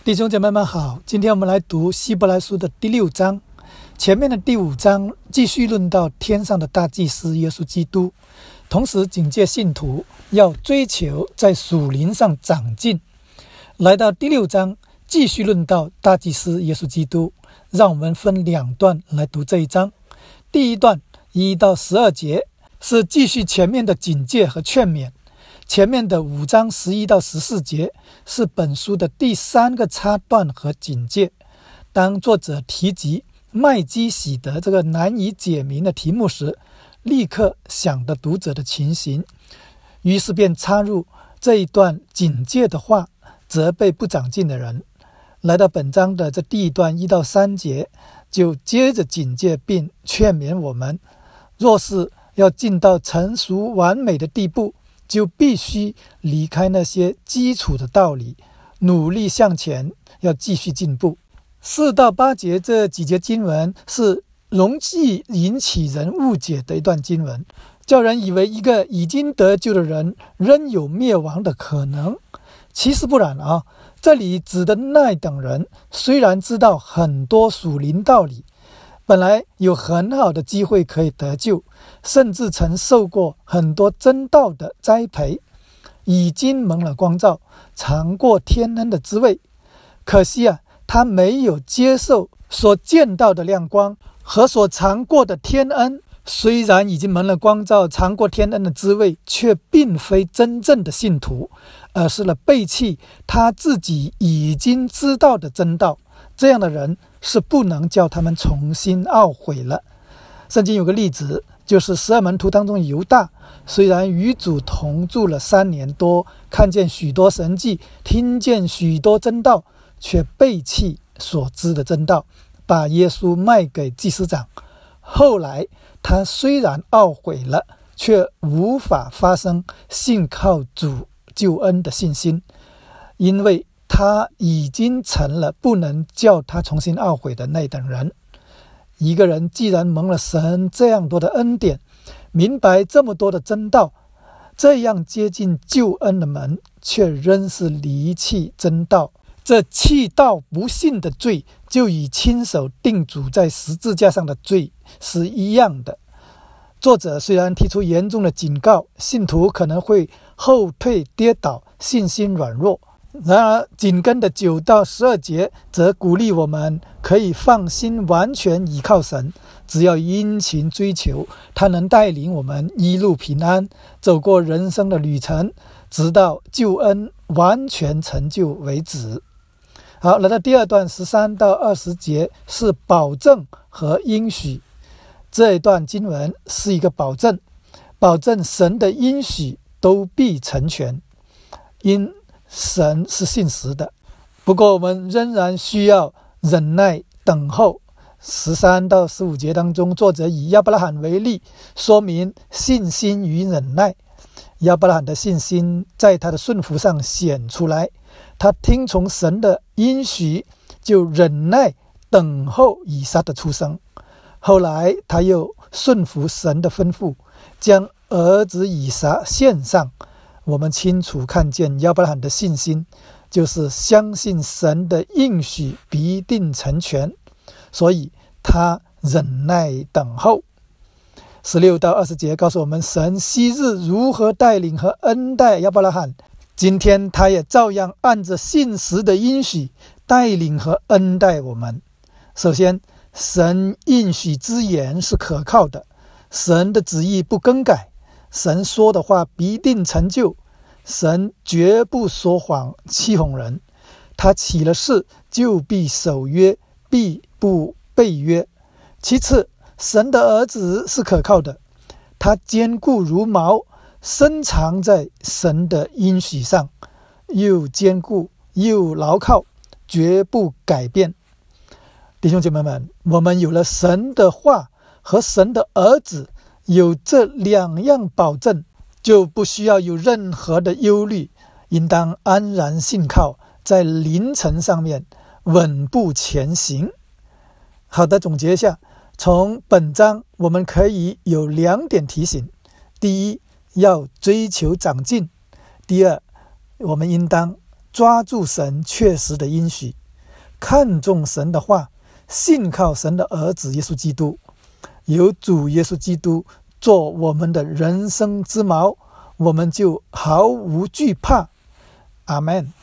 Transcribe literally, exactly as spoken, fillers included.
弟兄姐妹们好，今天我们来读希伯来书的第六章。前面的第五章继续论到天上的大祭司耶稣基督，同时警戒信徒要追求在属灵上长进。来到第六章继续论到大祭司耶稣基督，让我们分两段来读这一章。第一段一到十二节是继续前面的警戒和劝勉，前面的五章十一到十四节是本书的第三个插段和警戒。当作者提及麦基洗德这个难以解明的题目时，立刻想到读者的情形，于是便插入这一段警戒的话，责备不长进的人。来到本章的这第一段一到三节，就接着警戒并劝勉我们，若是要进到成熟完美的地步，就必须离开那些基础的道理，努力向前，要继续进步。四到八节这几节经文是容易引起人误解的一段经文，叫人以为一个已经得救的人仍有灭亡的可能。其实不然啊，这里指的那等人虽然知道很多属灵道理，本来有很好的机会可以得救，甚至曾受过很多真道的栽培，已经蒙了光照，尝过天恩的滋味。可惜啊，他没有接受所见到的亮光和所尝过的天恩，虽然已经蒙了光照，尝过天恩的滋味，却并非真正的信徒，而是了背弃他自己已经知道的真道。这样的人是不能叫他们重新懊悔了。圣经有个例子，就是十二门徒当中犹大，虽然与主同住了三年多，看见许多神迹，听见许多真道，却背弃所知的真道，把耶稣卖给祭司长。后来他虽然懊悔了，却无法发生信靠主救恩的信心，因为他已经成了不能叫他重新懊悔的那等人。一个人既然蒙了神这样多的恩典，明白这么多的真道，这样接近救恩的门，却仍是离弃真道，这弃道不信的罪，就与亲手钉主在十字架上的罪是一样的。作者虽然提出严重的警告，信徒可能会后退跌倒，信心软弱，然而紧跟的九到十二节则鼓励我们可以放心完全依靠神，只要殷勤追求，他能带领我们一路平安，走过人生的旅程，直到救恩完全成就为止。好，来到第二段十三到二十节是保证和应许。这一段经文是一个保证，保证神的应许都必成全，因神是信实的。不过我们仍然需要忍耐等候。十三到十五节当中，作者以亚伯拉罕为例，说明信心与忍耐。亚伯拉罕的信心在他的顺服上显出来，他听从神的应许，就忍耐等候以撒的出生。后来他又顺服神的吩咐，将儿子以撒献上。我们清楚看见亚伯拉罕的信心，就是相信神的应许必定成全，所以他忍耐等候。十六到二十节告诉我们，神昔日如何带领和恩待亚伯拉罕，今天他也照样按着信实的应许带领和恩待我们。首先，神应许之言是可靠的，神的旨意不更改，神说的话必定成就，神绝不说谎欺哄人，他起了誓就必守约，必不背约。其次，神的儿子是可靠的，他坚固如毛，深藏在神的应许上，又坚固又牢靠，绝不改变。弟兄姐妹们，我们有了神的话和神的儿子，有这两样保证，就不需要有任何的忧虑，应当安然信靠，在灵程上面稳步前行。好的，总结一下，从本章我们可以有两点提醒：第一，要追求长进；第二，我们应当抓住神确实的应许，看重神的话，信靠神的儿子耶稣基督，有主耶稣基督做我们的人生之锚，我们就毫无惧怕。阿们。